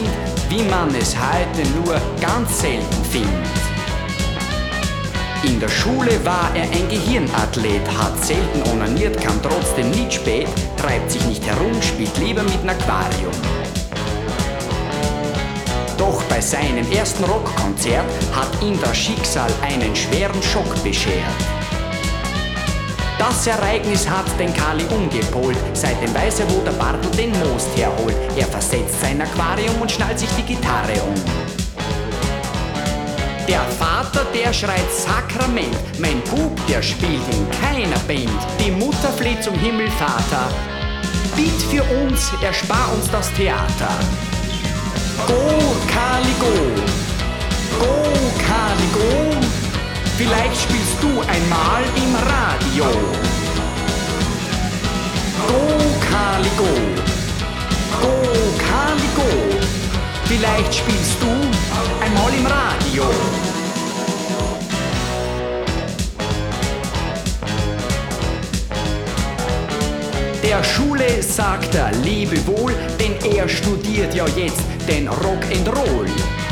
Kind, wie man es heute nur ganz selten findet. In der Schule war er ein Gehirnathlet, hat selten onaniert, kam trotzdem nicht spät, treibt sich nicht herum, spielt lieber mit einem Aquarium. Doch bei seinem ersten Rockkonzert hat ihm das Schicksal einen schweren Schock beschert. Das Ereignis hat den Kali umgepolt, seitdem weiß er, wo der Bartel den Most herholt. Er versetzt sein Aquarium und schnallt sich die Gitarre um. Der Vater, der schreit Sakrament, mein Bub, der spielt in keiner Band. Die Mutter fleht zum Himmelvater, bitt für uns, erspar uns das Theater. Go, Kali, go! Go, Kali, go! Vielleicht spielst du einmal im Radio. Go, Kali, go! Go, Kali, go! Vielleicht spielst du einmal im Radio. Der Schule sagt er Lebewohl, denn er studiert ja jetzt den Rock'n'Roll.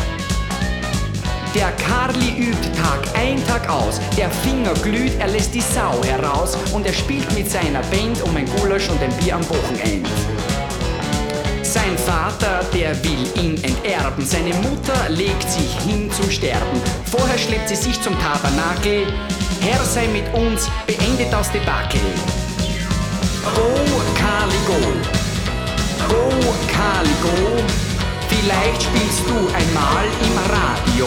Der Karli übt Tag ein, Tag aus, der Finger glüht, er lässt die Sau heraus und er spielt mit seiner Band um ein Gulasch und ein Bier am Wochenende. Sein Vater, der will ihn enterben, seine Mutter legt sich hin zum Sterben. Vorher schleppt sie sich zum Tabernakel, Herr sei mit uns, beendet das Debakel. Go, Kali, go! Go, Kali, go! Vielleicht spielst du einmal im Radio.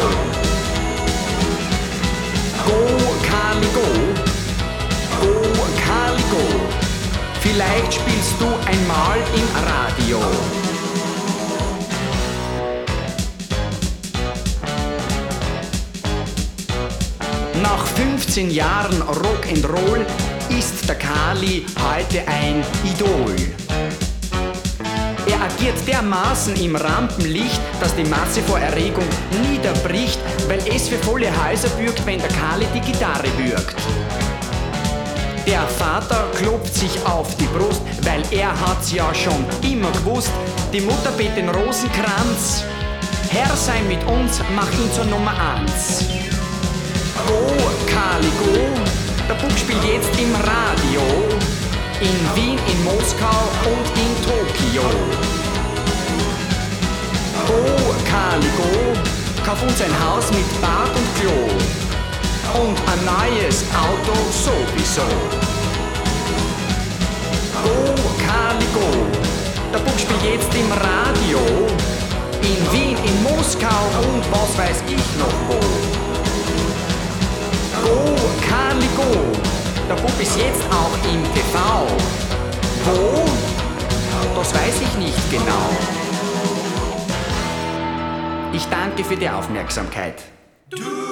Go, Kali, go! Go, Kali, go! Vielleicht spielst du einmal im Radio. Nach 15 Jahren Rock'n'Roll ist der Kali heute ein Idol. Er agiert dermaßen im Rampenlicht, dass die Masse vor Erregung niederbricht, weil es für volle Häuser bürgt, wenn der Kali die Gitarre würgt. Der Vater klopft sich auf die Brust, weil er hat's ja schon immer gewusst. Die Mutter betet den Rosenkranz. Herr sei mit uns, mach ihn zur Nummer 1. Go, Kali, go! Der Bub spielt jetzt im Radio. In Wien, in Moskau und in Tokio. Go, Kali, go! Kauf uns ein Haus mit Bad und Klo. Und ein neues Auto sowieso. Go, Kali, go! Der Bub spielt jetzt im Radio. In Wien, in Moskau und was weiß ich noch wo. Go, Kali, go! Der Bub ist jetzt auch im TV. Wo? Das weiß ich nicht genau. Ich danke für die Aufmerksamkeit.